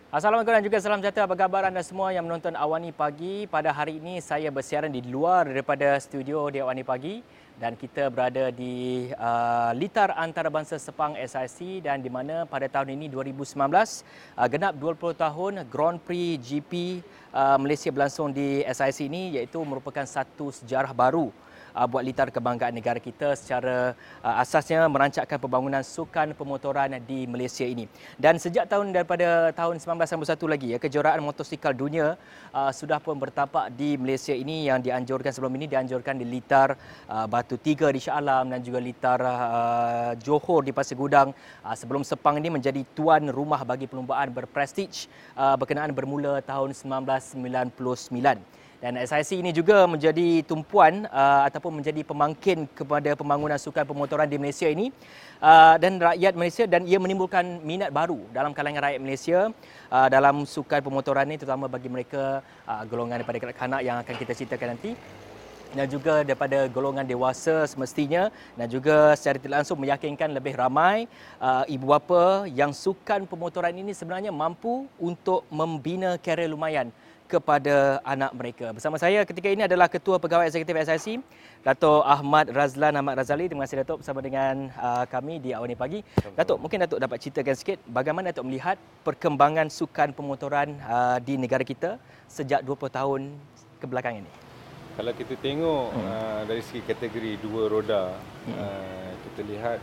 Assalamualaikum dan juga salam sejahtera. Apa khabar anda semua yang menonton Awani Pagi? Pada hari ini saya bersiaran di luar daripada studio di Awani Pagi dan kita berada di Litar Antarabangsa Sepang SIC dan di mana pada tahun ini 2019 genap 20 tahun Grand Prix GP Malaysia berlangsung di SIC ini, iaitu merupakan satu sejarah baru buat litar kebanggaan negara kita secara asasnya merancangkan pembangunan sukan pemotoran di Malaysia ini. Dan sejak daripada tahun 1991 lagi kejuaraan motosikal dunia sudah pun bertapak di Malaysia ini, yang dianjurkan sebelum ini dianjurkan di litar Batu Tiga di Shah Alam dan juga litar Johor di Pasir Gudang, sebelum Sepang ini menjadi tuan rumah bagi perlumbaan berprestij berkenaan bermula tahun 1999. Dan SIC ini juga menjadi tumpuan ataupun menjadi pemangkin kepada pembangunan sukan pemotoran di Malaysia ini dan rakyat Malaysia, dan ia menimbulkan minat baru dalam kalangan rakyat Malaysia dalam sukan pemotoran ini, terutama bagi mereka golongan daripada kanak-kanak yang akan kita ceritakan nanti, dan juga daripada golongan dewasa semestinya, dan juga secara tidak langsung meyakinkan lebih ramai ibu bapa yang sukan pemotoran ini sebenarnya mampu untuk membina karier lumayan kepada anak mereka. Bersama saya ketika ini adalah Ketua Pegawai Eksekutif SIC, Dato' Ahmad Razlan Ahmad Razali. Terima kasih Dato' bersama dengan kami di Awani Pagi. Dato', mungkin Dato' dapat ceritakan sikit bagaimana Dato' melihat perkembangan sukan pemotoran di negara kita sejak 20 tahun kebelakangan ini. Kalau kita tengok dari segi kategori dua roda, kita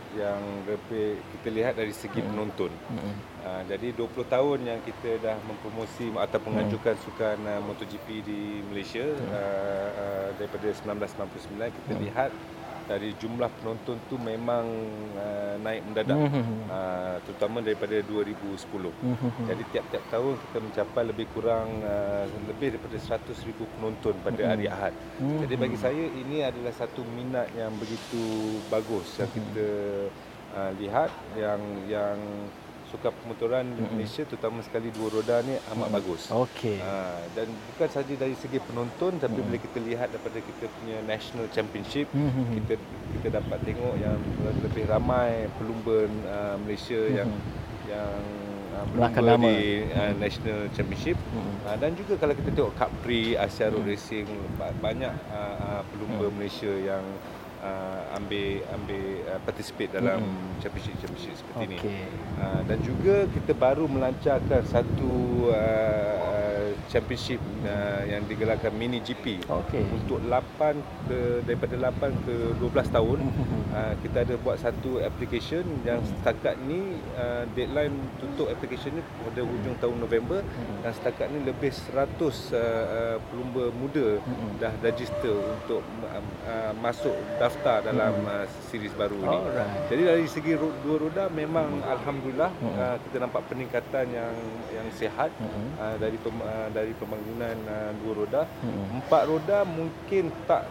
lihat dari segi penonton. Jadi 20 tahun yang kita dah mempromosi atau mengajukan sukan MotoGP di Malaysia, daripada 1999 kita lihat dari jumlah penonton tu memang naik mendadak, terutama daripada 2010. Jadi tiap-tiap tahun kita mencapai lebih kurang lebih daripada 100,000 penonton pada hari Ahad. Jadi bagi saya ini adalah satu minat yang begitu bagus yang kita lihat, yang sukan pemotoran di Malaysia terutama sekali dua roda ni amat bagus. Okey. Dan bukan saja dari segi penonton, tapi bila kita lihat daripada kita punya National Championship, kita dapat tengok yang lebih ramai pelumba Malaysia yang berlumba di National Championship. Dan juga kalau kita tengok Cup Prix, Asia Road Racing, banyak pelumba Malaysia yang ambil participate dalam championship seperti ini. Dan juga kita baru melancarkan satu championship yang digelarkan mini GP untuk daripada 8 ke 12 tahun. Kita ada buat satu application yang setakat ni deadline tutup application ni pada hujung tahun November, dan setakat ni lebih 100 pelumba muda dah register untuk masuk daftar dalam series baru ni. Jadi dari segi dua roda memang alhamdulillah kita nampak peningkatan yang sihat dari pembangunan dua roda. Empat roda mungkin tak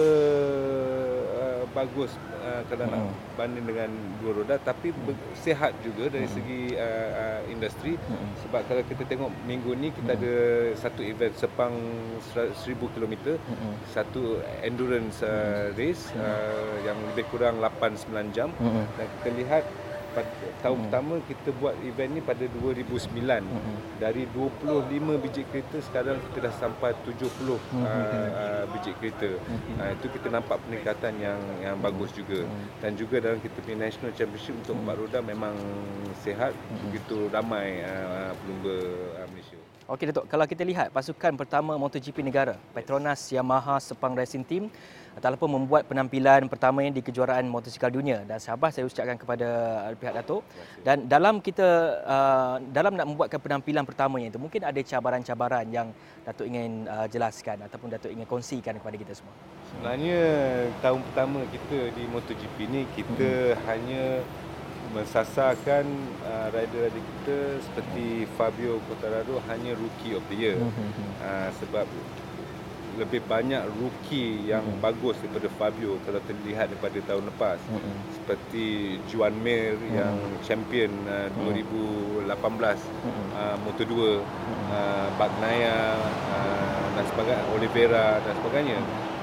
sebagus kalau nak banding dengan dua roda, tapi sihat juga dari segi industri. Sebab kalau kita tengok minggu ni kita ada satu event Sepang 1000 km, satu endurance race yang lebih kurang 8-9 jam. Dan kita lihat tahun pertama kita buat event ni pada 2009. Dari 25 biji kereta sekarang kita dah sampai 70 biji kereta. Itu kita nampak peningkatan yang bagus juga. Dan juga dalam kita punya National Championship untuk empat roda memang sihat, begitu ramai pelumba Malaysia. Okey Datuk, kalau kita lihat pasukan pertama MotoGP negara, Petronas Yamaha Sepang Racing Team, telah pun membuat penampilan pertamanya di kejuaraan motosikal dunia, dan sahabat saya ucapkan kepada pihak Datuk. Dan dalam nak membuatkan penampilan pertamanya itu, mungkin ada cabaran-cabaran yang Datuk ingin jelaskan ataupun Datuk ingin kongsikan kepada kita semua. Sebenarnya tahun pertama kita di MotoGP ni kita hanya mensasarkan rider-rider kita seperti Fabio Quartararo hanya Rookie of the Year. Sebab lebih banyak rookie yang bagus daripada Fabio kalau terlihat daripada tahun lepas. Seperti Juan Mir yang champion 2018 Moto2, Bagnaia dan sebagainya, Oliveira dan sebagainya.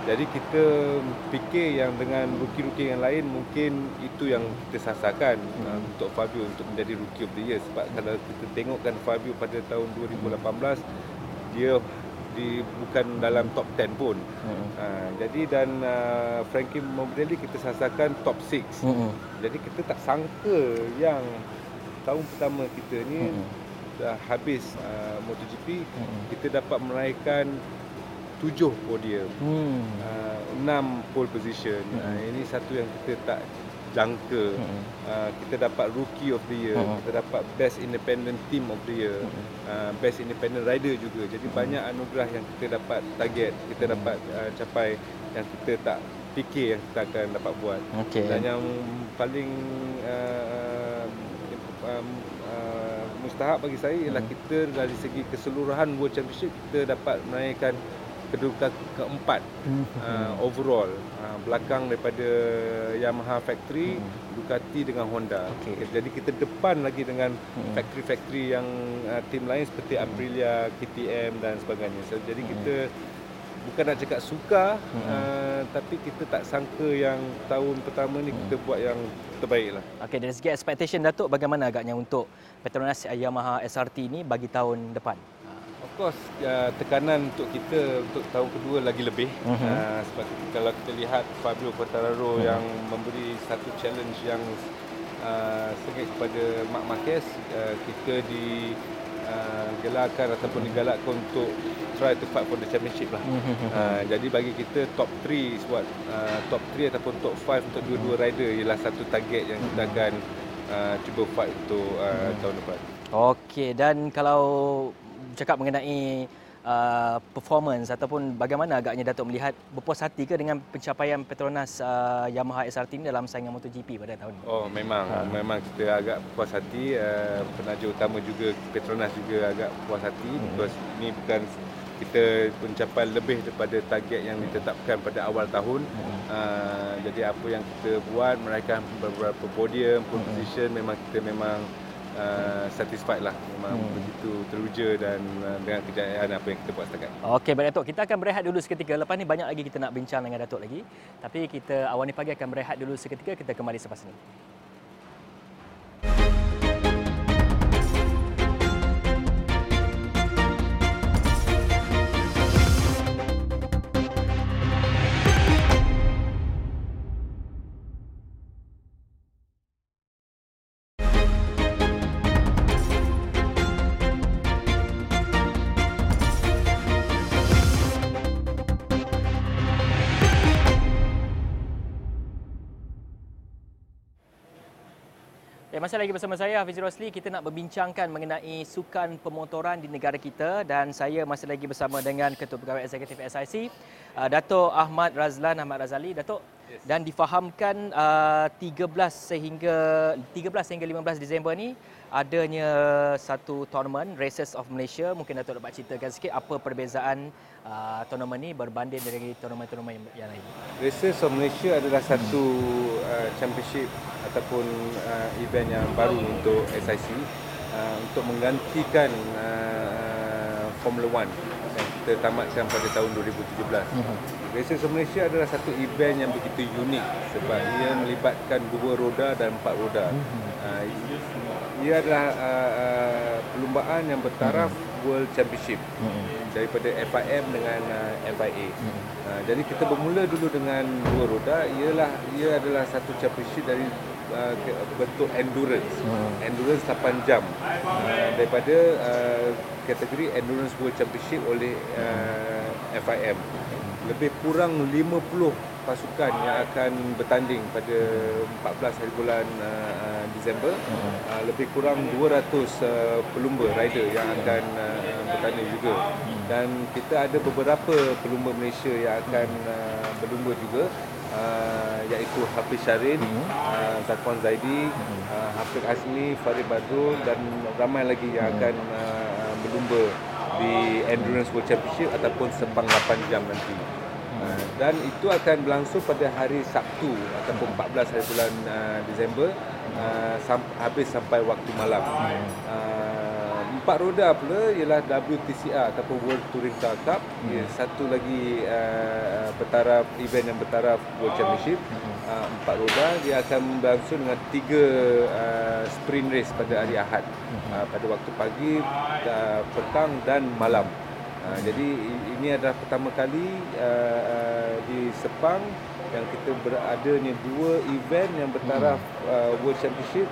Jadi kita fikir yang dengan rookie-rookie yang lain mungkin itu yang kita sasarkan untuk Fabio untuk menjadi Rookie of the Year. Sebab kalau kita tengokkan Fabio pada tahun 2018, dia bukan dalam top 10 pun. Jadi dan Frankie Morbidelli kita sasarkan top 6. Jadi kita tak sangka yang tahun pertama kita ni dah habis MotoGP, kita dapat meraihkan 7 podium, 6 pole position. Ini satu yang kita tak jangka. Kita dapat Rookie of the Year, kita dapat Best Independent Team of the Year, Best Independent Rider juga. Jadi banyak anugerah yang kita dapat target, kita dapat capai yang kita tak fikir yang kita akan dapat buat. Dan yang paling mustahak bagi saya ialah kita dari segi keseluruhan World Championship kita dapat meraihkan kedudukan keempat overall, belakang daripada Yamaha Factory, Ducati dengan Honda. Jadi kita depan lagi dengan factory-factory yang tim lain seperti Aprilia, KTM dan sebagainya. Jadi kita bukan nak cakap suka, tapi kita tak sangka yang tahun pertama ni kita buat yang terbaik lah. Okey, dari segi expectation Datuk, bagaimana agaknya untuk Petronas Yamaha SRT ni bagi tahun depan? Of course, tekanan untuk kita untuk tahun kedua lagi lebih. Sebab kalau kita lihat Fabio Quartararo yang memberi satu challenge yang sengit kepada Marc Marquez, kita digelarkan ataupun digalakkan untuk try to fight for the championship lah. Jadi bagi kita top 3 buat top 3 ataupun top 5 untuk dua-dua rider ialah satu target yang kita akan cuba fight untuk tahun depan. Okey, dan kalau cakap mengenai performance ataupun bagaimana agaknya Datuk melihat, berpuas hati ke dengan pencapaian Petronas Yamaha SRT ini dalam saingan MotoGP pada tahun ini? Memang kita agak puas hati. Penaja utama juga Petronas juga agak puas hati because ini bukan kita mencapai lebih daripada target yang ditetapkan pada awal tahun. Jadi apa yang kita buat, meraihkan beberapa podium, pole position, kita memang satisfied lah, memang begitu teruja dan dengan kejayaan apa yang kita buat setakat. Okey, baik Datuk, kita akan berehat dulu seketika. Lepas ni banyak lagi kita nak bincang dengan Datuk lagi. Tapi kita awal ni pagi akan berehat dulu seketika, kita kembali selepas ini. Masih lagi bersama saya, Hafiz Rosli. Kita nak berbincangkan mengenai sukan pemotoran di negara kita dan saya masih lagi bersama dengan Ketua Pegawai Eksekutif SIC, Datuk Ahmad Razali. Datuk, yes. Dan difahamkan 13 hingga 15 Disember ni adanya satu tournament Races of Malaysia. Mungkin Datuk dapat ceritakan sikit apa perbezaan tournament ni berbanding dengan tournament-tournament yang lain. Races of Malaysia adalah satu championship ataupun event yang baru untuk SIC untuk menggantikan Formula 1 yang kita tamatkan pada tahun 2017. Races of Malaysia adalah satu event yang begitu unik sebab ia melibatkan 2 roda dan 4 roda. Ia adalah perlumbaan yang bertaraf World Championship daripada FIM dengan FIA. Jadi kita bermula dulu dengan 2 roda. Ia adalah satu championship dari bentuk endurance. Endurance 8 jam. Daripada kategori Endurance World Championship oleh FIM. Lebih kurang 50 pasukan yang akan bertanding pada 14 hari bulan Disember. Lebih kurang 200 pelumba rider yang akan bertanding juga. Dan kita ada beberapa pelumba Malaysia yang akan berlumba juga, iaitu Hafiz Syarin, Zakwan Zaidi, Hafiz Azmi, Farid Badrul dan ramai lagi yang akan berlumba di Endurance World Championship ataupun sepang 8 jam nanti. Dan itu akan berlangsung pada hari Sabtu ataupun 14 hari bulan Disember habis sampai waktu malam. 4 4 roda pula ialah WTCR ataupun World Touring Car Cup. Satu lagi bertaraf, event yang bertaraf World Championship. 4 roda, dia akan berlangsung dengan 3 sprint race pada hari Ahad, pada waktu pagi, petang dan malam. Jadi ini adalah pertama kali di Sepang yang kita beradanya 2 event yang bertaraf World Championship,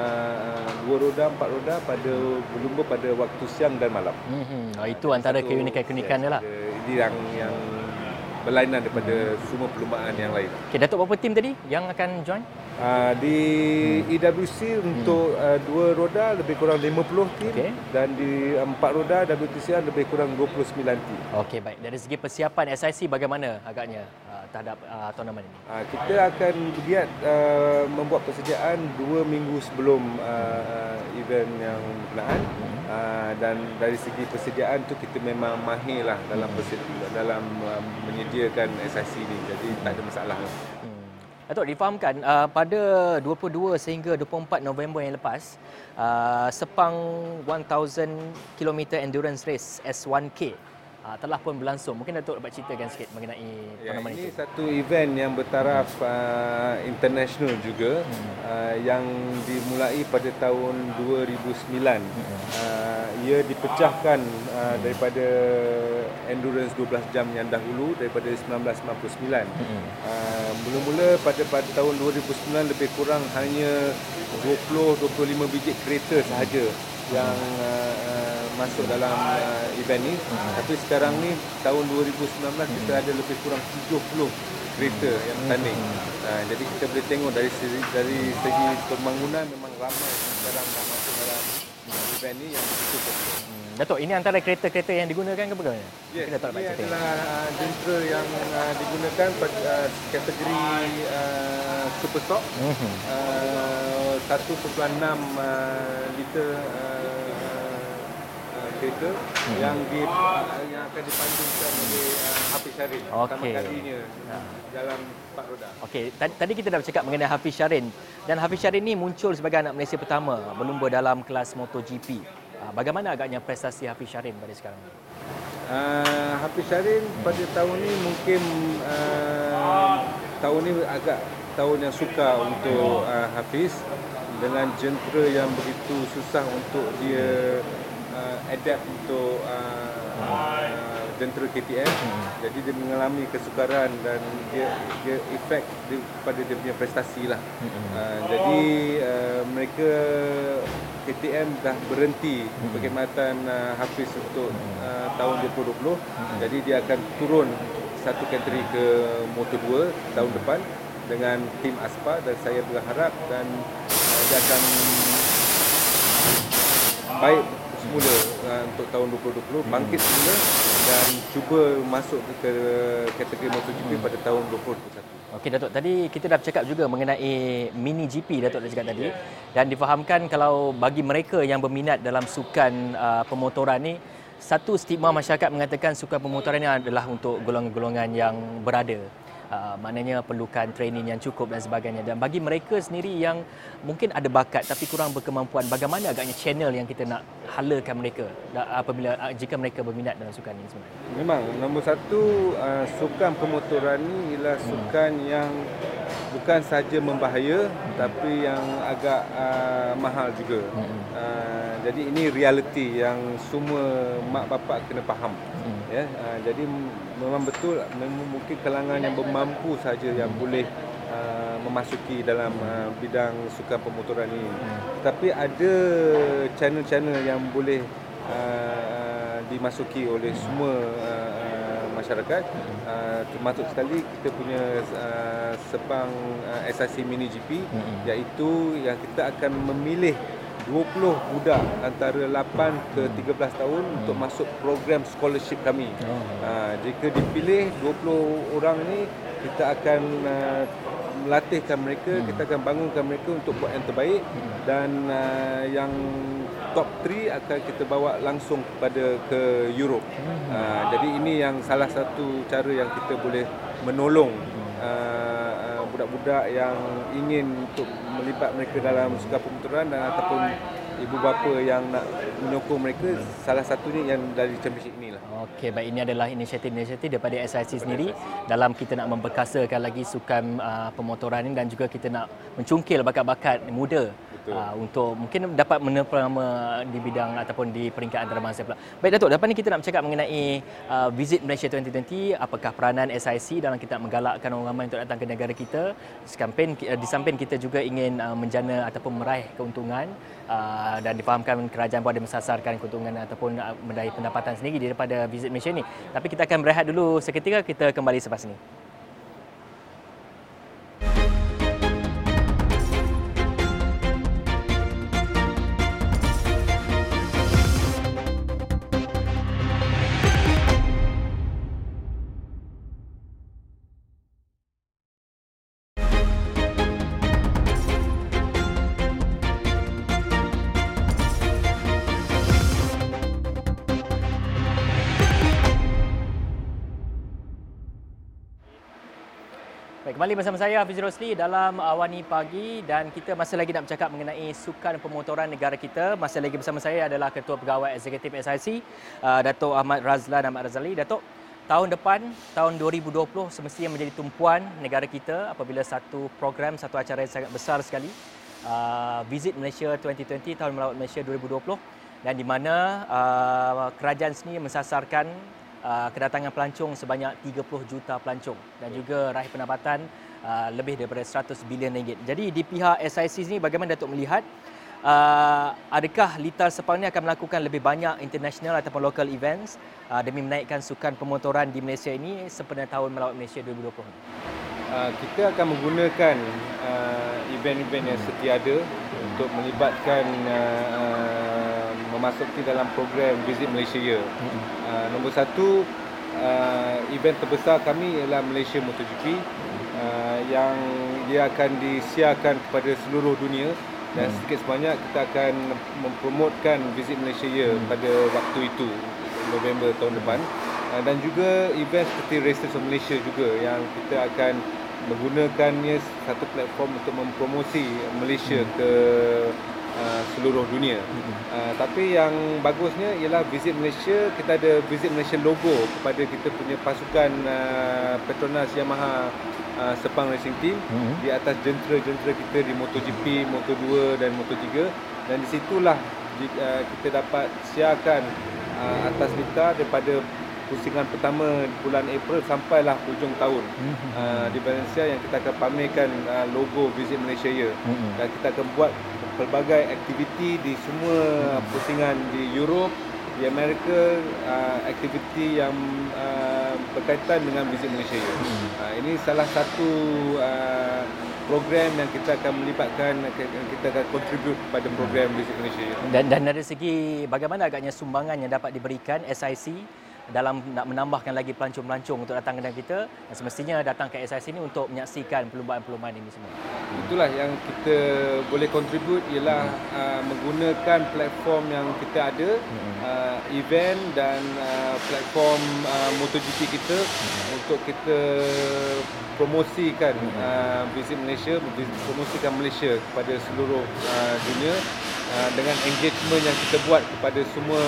2 roda, 4 roda pada berlumba pada waktu siang dan malam. Itu antara keunikan-keunikan dia lah. Ini yang berlainan daripada semua perlumbaan yang lain. Okey, Datuk, berapa tim tadi yang akan join? Di EWC untuk 2 roda lebih kurang 50 tim, dan di 4 roda WTCR lebih kurang 29 tim. Okey, baik. Dari segi persiapan SIC bagaimana agaknya terhadap tournament ini? Kita akan bergiat membuat persediaan 2 minggu sebelum event yang berkenaan. Dan dari segi persediaan tu kita memang mahir lah dalam menyediakan SIC ni, jadi tak ada masalah. Datuk, difahamkan pada 22 sehingga 24 November yang lepas, Sepang 1000 km Endurance Race S1K telah pun berlangsung. Mungkin Datuk dapat ceritakan sikit mengenai tournament ini itu. Satu event yang bertaraf international juga, yang dimulai pada tahun 2009. Ia dipecahkan daripada endurance 12 jam yang dahulu daripada 1999. Mula-mula pada tahun 2009 lebih kurang hanya 20-25 biji kereta sahaja yang masuk dalam event ni. Tapi sekarang ni tahun 2019 kita ada lebih kurang 70 kereta yang bertanding. Jadi kita boleh tengok dari segi pembangunan memang ramai sekarang dah masuk dalam event ni yang begitu popular. Datuk, ini antara kereta-kereta yang digunakan ke bagaimana? Yes, ini adalah jentera yang digunakan pada kategori super stock, 1.6 liter kereta yang akan dipandungkan oleh Hafiz Syarin pertama kalinya dalam 4 roda. Okey, tadi kita dah bercakap mengenai Hafiz Syarin, dan Hafiz Syarin ni muncul sebagai anak Malaysia pertama berlumba dalam kelas MotoGP. Bagaimana agaknya prestasi Hafiz Syarin pada sekarang ini? Hafiz Syarin pada tahun ni mungkin tahun ni agak tahun yang sukar untuk Hafiz, dengan jentera yang begitu susah untuk dia adapt untuk jentera KTM. Jadi dia mengalami kesukaran dan dia efek pada dia punya prestasi lah. Jadi mereka KTM dah berhenti perkhidmatan Hafiz untuk tahun 2020. Jadi dia akan turun satu kategori ke Moto2 tahun depan dengan tim Aspa, dan saya berharap dan dia akan baik semula untuk tahun 2020, bangkit semula dan cuba masuk ke kategori MotoGP pada tahun 2021. Okey Datuk, tadi kita dah bercakap juga mengenai mini GP, Datuk dah cakap tadi, dan difahamkan kalau bagi mereka yang berminat dalam sukan pemotoran ni, satu stigma masyarakat mengatakan sukan pemotoran ni adalah untuk golongan-golongan yang berada. Maknanya perlukan training yang cukup dan sebagainya. Dan bagi mereka sendiri yang mungkin ada bakat tapi kurang berkemampuan, bagaimana agaknya channel yang kita nak halakan mereka apabila jika mereka berminat dalam sukan ini sebenarnya? Memang nombor satu, sukan pemotoran ni ialah sukan yang bukan saja membahaya tapi yang agak mahal juga. Jadi ini realiti yang semua mak bapak kena faham. Ya, jadi memang betul, mungkin kalangan yang bermampu saja yang boleh memasuki dalam bidang sukan pemotoran ini. Tapi ada channel-channel yang boleh dimasuki oleh semua masyarakat, termasuk sekali kita punya Sepang SIC Mini GP, iaitu yang kita akan memilih 20 budak antara 8 ke 13 tahun untuk masuk program scholarship kami. Jika dipilih 20 orang ni, kita akan melatihkan mereka, kita akan bangunkan mereka untuk buat yang terbaik, dan yang top 3 akan kita bawa langsung ke Europe. Jadi ini yang salah satu cara yang kita boleh menolong budak-budak yang ingin untuk melibat mereka dalam sukan pemotoran dan ataupun ibu bapa yang nak menyokong mereka, salah satunya yang dari championship inilah. Okey, baik, ini adalah inisiatif daripada SIC sendiri dalam kita nak memperkasakan lagi sukan pemotoran ini, dan juga kita nak mencungkil bakat-bakat muda untuk mungkin dapat menepang nama di bidang ataupun di peringkat antarabangsa pula. Baik Datuk, lepas ni kita nak bercakap mengenai Visit Malaysia 2020, apakah peranan SIC dalam kita menggalakkan orang ramai untuk datang ke negara kita. Di samping kita juga ingin menjana ataupun meraih keuntungan, dan difahamkan kerajaan pun ada mensasarkan keuntungan ataupun meraih pendapatan sendiri daripada Visit Malaysia ni. Tapi kita akan berehat dulu seketika, kita kembali selepas ini. Baik, kembali bersama saya Hafiz Rosli dalam Awani Pagi, dan kita masih lagi nak bercakap mengenai sukan pemotoran negara kita. Masih lagi bersama saya adalah Ketua Pegawai Eksekutif SIC, Datuk Ahmad Razlan Ahmad Razali. Datuk, tahun depan, tahun 2020 semestinya menjadi tumpuan negara kita apabila satu program, satu acara yang sangat besar sekali, Visit Malaysia 2020, Tahun Melawat Malaysia 2020, dan di mana kerajaan sendiri mensasarkan kedatangan pelancong sebanyak 30 juta pelancong dan juga raih pendapatan lebih daripada 100 bilion ringgit. Jadi di pihak SIC ini bagaimana Datuk melihat, adakah Litar Sepang ini akan melakukan lebih banyak international ataupun local events demi menaikkan sukan pemotoran di Malaysia ini sempena Tahun Melawat Malaysia 2020? Kita akan menggunakan event-event yang setia ada untuk melibatkan memasuki dalam program Visit Malaysia Year. Nombor satu, event terbesar kami ialah Malaysia MotoGP, yang dia akan disiarkan kepada seluruh dunia, dan sedikit sebanyak kita akan mempromotkan Visit Malaysia Year pada waktu itu, November tahun depan. Dan juga event seperti Races of Malaysia juga yang kita akan menggunakannya satu platform untuk mempromosi Malaysia ke seluruh dunia. Tapi yang bagusnya ialah Visit Malaysia, kita ada Visit Malaysia logo kepada kita punya pasukan Petronas Yamaha Sepang Racing Team di atas jentera-jentera kita di MotoGP, Moto2 dan Moto3, dan di situlah kita dapat siarkan atas Litar daripada pusingan pertama bulan April sampailah hujung tahun di Valencia, yang kita akan pamerkan logo Visit Malaysia Year. Dan kita akan buat pelbagai aktiviti di semua pusingan di Europe, di Amerika, aktiviti yang berkaitan dengan Visit Malaysia Year. Ini salah satu program yang kita akan melibatkan, kita akan contribute pada program Visit Malaysia Year. Dan dari segi bagaimana agaknya sumbangan yang dapat diberikan SIC dalam nak menambahkan lagi pelancong-pelancong untuk datang ke negara kita, dan semestinya datang ke SIC ini untuk menyaksikan perlumbaan-perlumbaan ini semua. Itulah yang kita boleh contribute, ialah menggunakan platform yang kita ada, event dan platform MotoGP kita untuk kita promosikan Visit Malaysia, promosikan Malaysia kepada seluruh dunia dengan engagement yang kita buat kepada semua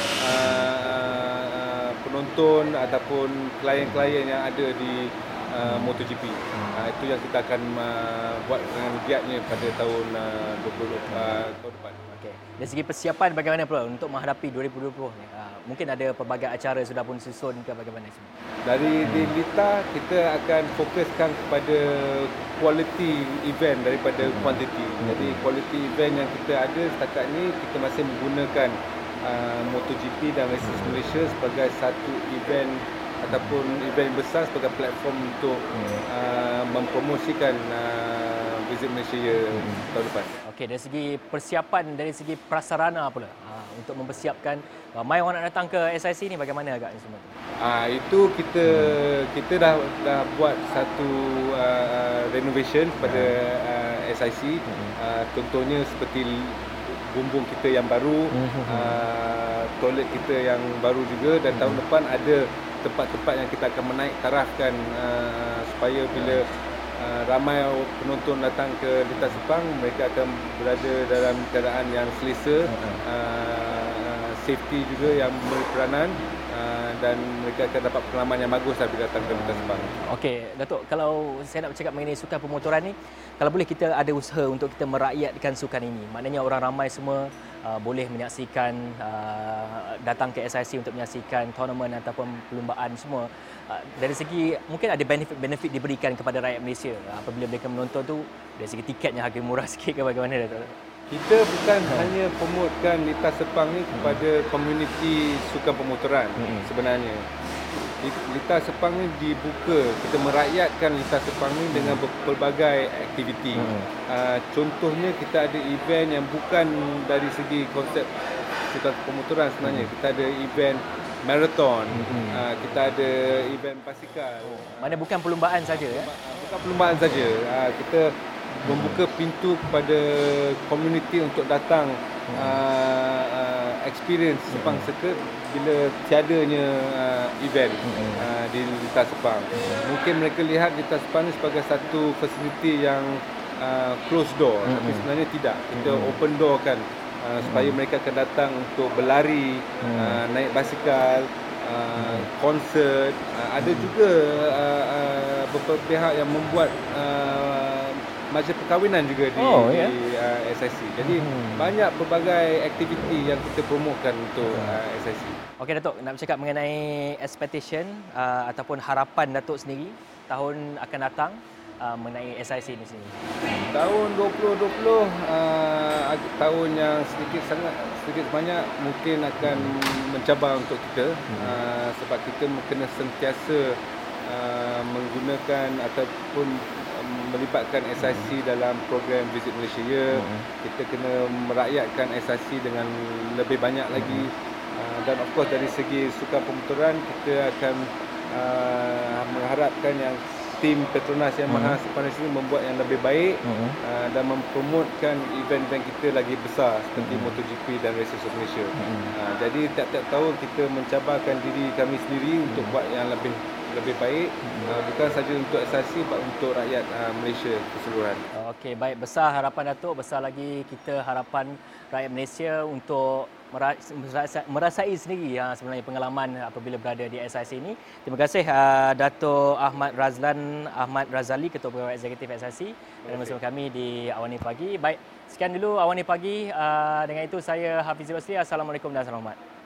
penonton ataupun klien-klien yang ada di MotoGP. Itu yang kita akan buat dengan giatnya pada tahun 2020 tahun depan. Okey. Dari segi persiapan bagaimana pula untuk menghadapi 2020 ni? Mungkin ada pelbagai acara sudah pun disusun ke bagaimana semua? Dari di Litar kita akan fokuskan kepada quality event daripada quantity. Jadi quality event yang kita ada setakat ni, kita masih menggunakan MotoGP dan Races Malaysia sebagai satu event ataupun event besar sebagai platform untuk mempromosikan Visit Malaysia tahun depan. Okey, dari segi persiapan, dari segi prasarana pula untuk mempersiapkan ramai orang nak datang ke SIC ni, bagaimana agaknya semua tu? Itu kita dah buat satu renovation pada SIC. Contohnya seperti bumbung kita yang baru, toilet kita yang baru juga, dan tahun depan ada tempat-tempat yang kita akan menaik tarafkan supaya bila ramai penonton datang ke lintas Sepang, mereka akan berada dalam keadaan yang selesa, safety juga yang berperanan, dan mereka akan dapat pengalaman yang bagus bila datang ke lintas Sepang. Okey, Datuk, kalau saya nak bercakap mengenai sukan pemotoran ni, kalau boleh kita ada usaha untuk kita merakyatkan sukan ini. Maknanya orang ramai semua boleh menyaksikan, datang ke SIC untuk menyaksikan tournament ataupun perlumbaan semua. Dari segi mungkin ada benefit diberikan kepada rakyat Malaysia apabila mereka menonton tu, dari segi tiketnya harga murah sikit ke bagaimana, Datuk? Kita bukan hanya promotkan lintas Sepang ni kepada komuniti sukan pemotoran sebenarnya. Lintas Sepang ni dibuka, kita merakyatkan lintas Sepang ni dengan pelbagai aktiviti. Contohnya kita ada event yang bukan dari segi konsep sukan pemotoran sebenarnya. Kita ada event marathon, kita ada event basikal. Mana bukan perlumbaan saja ya? Bukan perlumbaan saja. Kita membuka pintu kepada komuniti untuk datang experience Sepang Circuit bila tiadanya event di lintas Sepang. Mungkin mereka lihat lintas Sepang ni sebagai satu fasiliti yang closed door, tapi sebenarnya tidak. Kita open door kan, supaya mereka akan datang untuk berlari, naik basikal, konsert. Ada juga beberapa pihak yang membuat majlis perkahwinan juga di SIC. Jadi banyak pelbagai aktiviti yang kita promokan untuk SIC. Okey Datuk, nak bercakap mengenai expectation ataupun harapan Datuk sendiri tahun akan datang mengenai SIC ni sendiri. Tahun 2020 tahun yang sedikit banyak mungkin akan mencabar untuk kita, sebab kita kena sentiasa menggunakan ataupun melibatkan SIC dalam program Visit Malaysia. Kita kena merakyatkan SIC dengan lebih banyak lagi, dan of course dari segi sukan pemotoran kita akan mengharapkan yang tim Petronas Yamaha Sepang ini membuat yang lebih baik, dan mempromotkan event-event kita lagi besar seperti MotoGP dan Races of Malaysia. Jadi tiap-tiap tahun kita mencabarkan diri kami sendiri untuk buat yang lebih baik, bukan saja untuk SIC, tapi untuk rakyat Malaysia keseluruhan. Okey, baik, besar harapan Datuk, besar lagi kita harapan rakyat Malaysia untuk merasai sendiri sebenarnya pengalaman apabila berada di SIC ini. Terima kasih Datuk Ahmad Razali, Ketua Pegawai Eksekutif SIC dan bersama kami di Awani Pagi. Baik, sekian dulu Awani Pagi. Dengan itu saya Hafizul Asri. Assalamualaikum dan salam hormat.